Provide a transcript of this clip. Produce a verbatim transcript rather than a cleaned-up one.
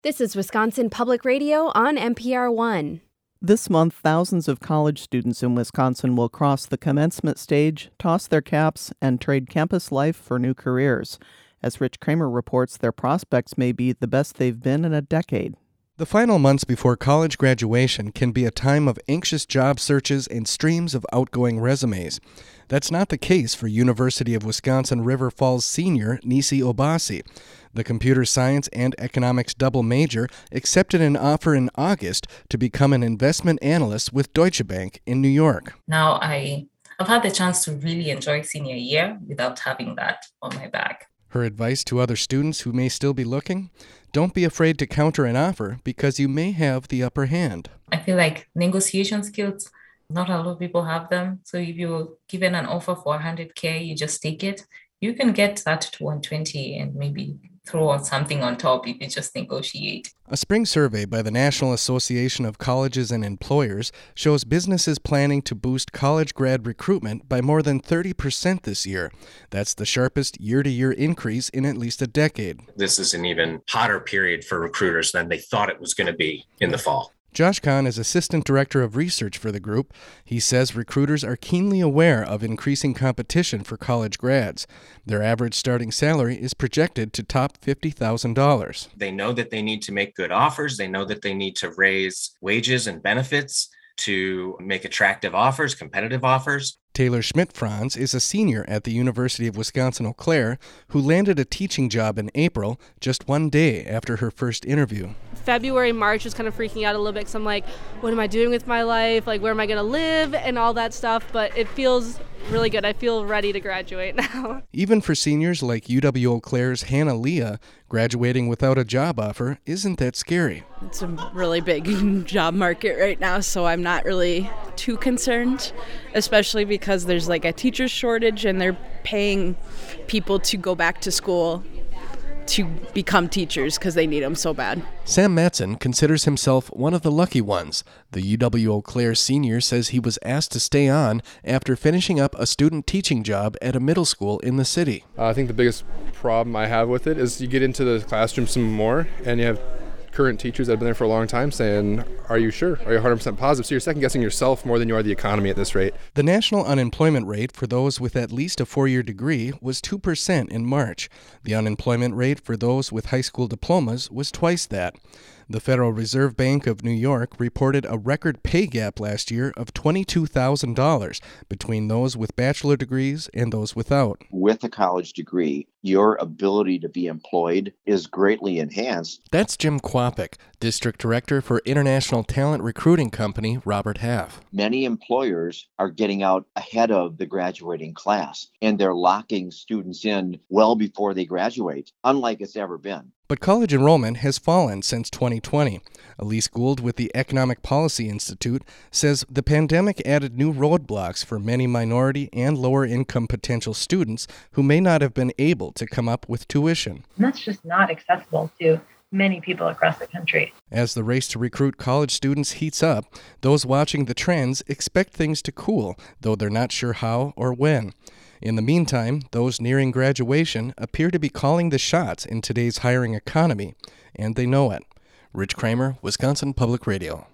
This is Wisconsin Public Radio on N P R one. This month, thousands of college students in Wisconsin will cross the commencement stage, toss their caps, and trade campus life for new careers. As Rich Kramer reports, their prospects may be the best they've been in a decade. The final months before college graduation can be a time of anxious job searches and streams of outgoing resumes. That's not the case for University of Wisconsin River Falls senior Nisi Obasi. The computer science and economics double major accepted an offer in August to become an investment analyst with Deutsche Bank in New York. Now I have had the chance to really enjoy senior year without having that on my back. Her advice to other students who may still be looking? Don't be afraid to counter an offer because you may have the upper hand. I feel like negotiation skills, not a lot of people have them. So if you're given an offer for one hundred K, you just take it. You can get that to one hundred twenty and maybe throw on something on top if you just negotiate. A spring survey by the National Association of Colleges and Employers shows businesses planning to boost college grad recruitment by more than thirty percent this year. That's the sharpest year-to-year increase in at least a decade. This is an even hotter period for recruiters than they thought it was going to be in the fall. Josh Kahn is Assistant Director of Research for the group. He says recruiters are keenly aware of increasing competition for college grads. Their average starting salary is projected to top fifty thousand dollars. They know that they need to make good offers. They know that they need to raise wages and benefits to make attractive offers, competitive offers. Taylor Schmidt-Franz is a senior at the University of Wisconsin-Eau Claire who landed a teaching job in April, just one day after her first interview. February, March was kind of freaking out a little bit because I'm like, what am I doing with my life? Like, where am I going to live and all that stuff? But it feels really good. I feel ready to graduate now. Even for seniors like U W-Eau Claire's Hannah Leah, graduating without a job offer isn't that scary. It's a really big job market right now, so I'm not really too concerned, especially because there's like a teacher shortage and they're paying people to go back to school to become teachers because they need them so bad. Sam Matson considers himself one of the lucky ones. The U W-Eau Claire senior says he was asked to stay on after finishing up a student teaching job at a middle school in the city. Uh, I think the biggest problem I have with it is you get into the classroom some more and you have current teachers that have been there for a long time saying, are you sure? Are you one hundred percent positive? So you're second guessing yourself more than you are the economy at this rate. The national unemployment rate for those with at least a four-year degree was two percent in March. The unemployment rate for those with high school diplomas was twice that. The Federal Reserve Bank of New York reported a record pay gap last year of twenty-two thousand dollars between those with bachelor degrees and those without. With a college degree, your ability to be employed is greatly enhanced. That's Jim Kwapik, District Director for international talent recruiting company Robert Half. Many employers are getting out ahead of the graduating class, and they're locking students in well before they graduate, unlike it's ever been. But college enrollment has fallen since twenty twenty. Elise Gould with the Economic Policy Institute says the pandemic added new roadblocks for many minority and lower-income potential students who may not have been able to come up with tuition. And that's just not accessible to many people across the country. As the race to recruit college students heats up, those watching the trends expect things to cool, though they're not sure how or when. In the meantime, those nearing graduation appear to be calling the shots in today's hiring economy, and they know it. Rich Kramer, Wisconsin Public Radio.